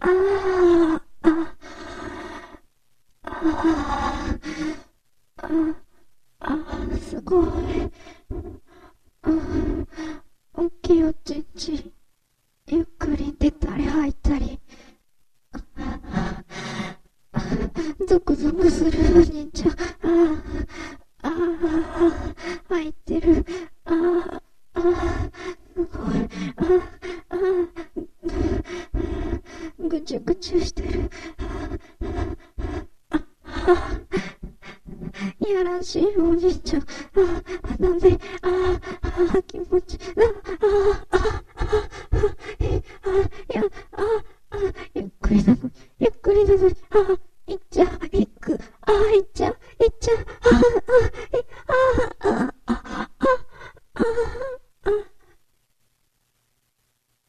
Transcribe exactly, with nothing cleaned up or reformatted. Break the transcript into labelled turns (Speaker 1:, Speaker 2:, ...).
Speaker 1: ああ、あ、ああ、あ、あ、すごい。あ、起きよ、ちんちん。ゆっくり出たり吐いたり。ゾクゾクするお兄ちゃん。ああ、ああ、吐いてる。ああ、ああ、すごい。ああ、ああ、ぐちゅぐちゅしてる。ああ、いやらしいおじいちゃん。あ